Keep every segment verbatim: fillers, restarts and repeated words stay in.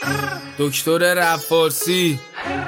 دکتر رپ فارسی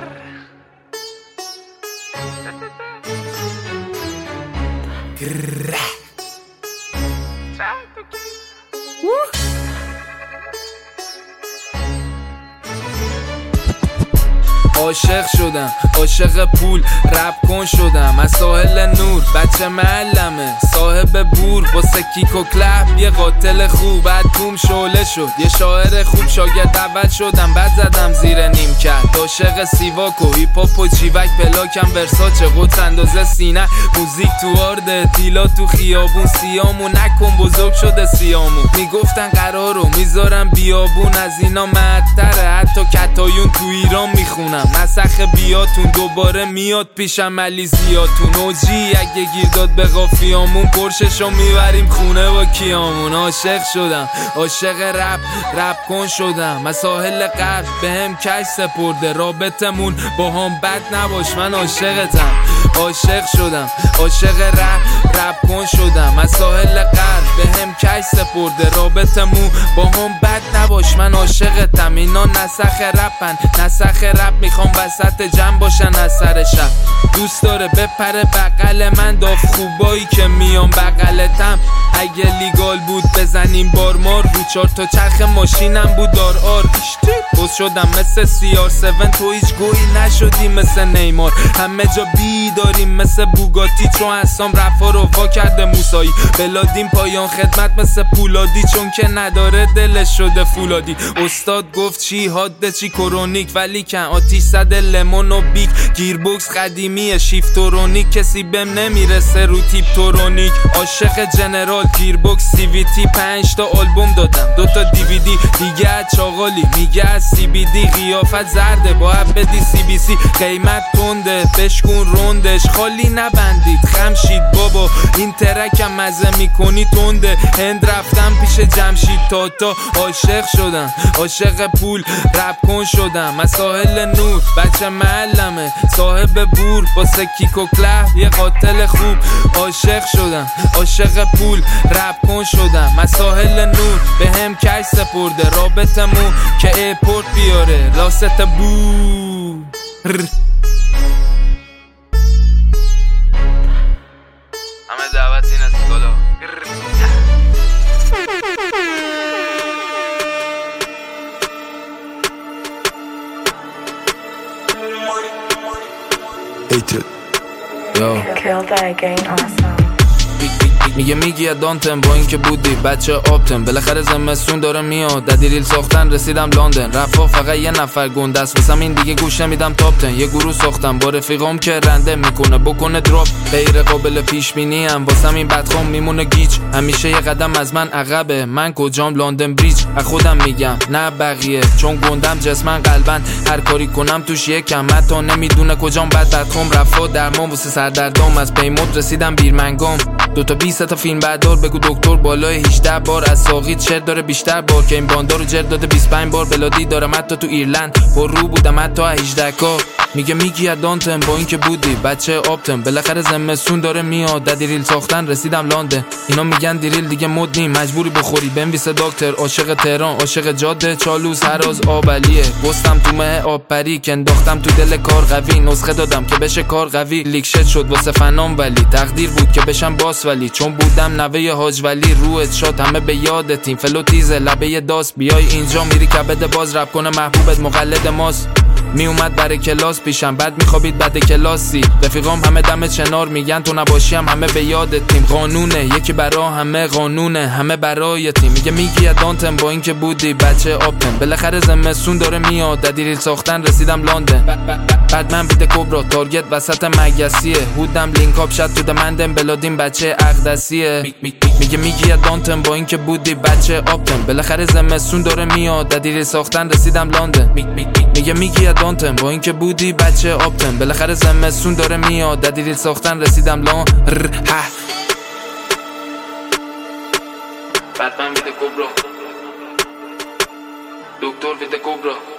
عاشق شدم، عاشق پول رپ کن شدم، از ساحل نور بچه معلمه صاحب بور، واسه کیک و کلپ یه قاتل خوب، بعد توم شعله شد یه شاعر خوب، شاگرد اول شدم بعد زدم زیر نیم کرد، عاشق سیواک و هیپ هاپ و چیوک، پلاکم ورساچه قدس اندازه سینه، موزیک تو آرده تیلا تو خیابون، سیامو نکن بزرگ شده سیامو، میگفتن قرارو میذارم بیابون، از اینا معطره حتی کتایون تو ایران میخونم، نسخ بیاتون دوباره میاد پیشم علی زیاتون، اوجی اگه گیر داد به قافیامون، پرششو میبریم خونه با کیامون، عاشق شدم عاشق رپ رپ کن شدم، از ساحل غرب به هم کش سپرده، رابطمون با هم بد نباش من عاشقتم، عاشق شدم عاشق رپ رپ کن شدم، از ساحل غرب به هم کش سپرده، رابطمون با هم بد نباش من عاشقتم، اینا نسخ رپن نسخ رپ، میخوام وسط جمع باشن از سر شب، دوست داره بپره بغل من، داف خوبایی که میام بغلتم، اگه لیگال بود بزنیم بارمار، رو چار تا چرخ ماشینم بود دار آر، بوز شدم مثل سی آر هفت، تو هیچ گویی نشدی مثل نیمار، همه جا بی داریم مثل بوگاتی، چون حسام رفا رو وا کرده موسایی، بلادیم پایان خدمت مثل پولادی، چون که نداره دلش شده فولادی، استاد گفت چی حاده چی کرونیک، ولی کن آتیش زده لمون و بیک، گیربوکس قدیمیه شیفتورونیک، کسی بهم نمیرسه رو تیپ تورونیک، عاشق جنرال گیربوکس سی وی تی، پنج تا آلبوم دادم دوتا دی وی دی، دیگه از چاقالی میگه از سی بی دی، قیافت زرده باید بدی سی بی سی، قیمت تنده بشکون روندش، خالی نبندید خمشید بابا، این ترکم مزه میکنی تنده، هند رفتم پیش جمشید تاتا، عاشق شدم عاشق پول رپ کن شدم، از ساحل نور بچه معلمه صاحب بور، واسه کیک و کلپ یه قاتل خوب، عاشق شدم عاشق پول رپ کن شدم، از ساحل نور به هم کش سپرده، رابطمون که ایپورت بیاره راست بو همه دعوت این از گلا میگه میگی ادانتم با این که بودی بچه آبتم، بالاخره زمستون داره میاد، ددیریل ساختن رسیدم لندن، رفا فقط یه نفر گنده است واسم، این دیگه گوش نمیدم تاپتن، یه گروه ساختم با رفیقام که رنده میکنه بکنه دراپ، غیر قابل پیش بینی ام واسم این بدخوام میمونه گیج، همیشه یه قدم از من عقبه، من کجام لندن بریج، از خودم میگم نه بقیه، چون گندم جسمن قلبن، هر کاری کنم توش یکم، حتی نمیدونه کجام بد بدخوام، رفا درمان واسه سردردام، از پیمود رسیدم بیرمنگام، دوتا بیست تا فیلم بردار بگو دکتر بالای هجده بار، از ساقید چرت داره بیشتر بار، که این باندارو جرد داده بیست و پنج بار، بلادی دارم حتی تو ایرلند، پر رو بودم حتی هجده کا، میگه میگی ادانتم با این که بودی بچه آبتم، بالاخره زمستون داره میاد، ددیریل ساختن رسیدم لندن، اینا میگن دیریل دیگه مد نیم، مجبوری بخوری بنویسه دکتر، عاشق تهران عاشق جاده چالوس هراز آبلیه، گستم تو مه آب پری که انداختم تو دل کار قوی، نسخه دادم که بشه کار قوی، لیکشت شد واسه فنام، ولی تقدیر بود که بشم باس، ولی چون بودم نوه حاج ولی، روحت شاد همه به یادتیم، فلو تیزه لبه داست، بیای اینجا میری کبد باز، رپ کنه محبوبت مقلد ماست، می اومد برای کلاس پیشم بعد میخوابید بعد کلاسی، رفیقام همه دم چنار میگن تو نباشی هم همه به یادتیم، قانونه یکی برا همه قانونه همه برای تیم، میگه میگی ادانتم با این که بودی بچه آبتم، بالاخره زمستون داره میاد، ددیریل ساختن رسیدم لندن، بعد من بیده کبرا تارگت وسط مگسیه، هودم لینک اپ شد تو دمندم، بلادیم بچه اقدسیه، میگه میگی ادانتم با این که بودی بچه آبتم، بالاخره زمستون داره میاد، ددیریل ساختن رسیدم لندن، میگه میگی ادانتم با این که بودی بچه آبتم، بالاخره زمستون داره میاد، ددیریل ساختن رسیدم لندن، بعد من بیده کبرا دکتر بیده کبرا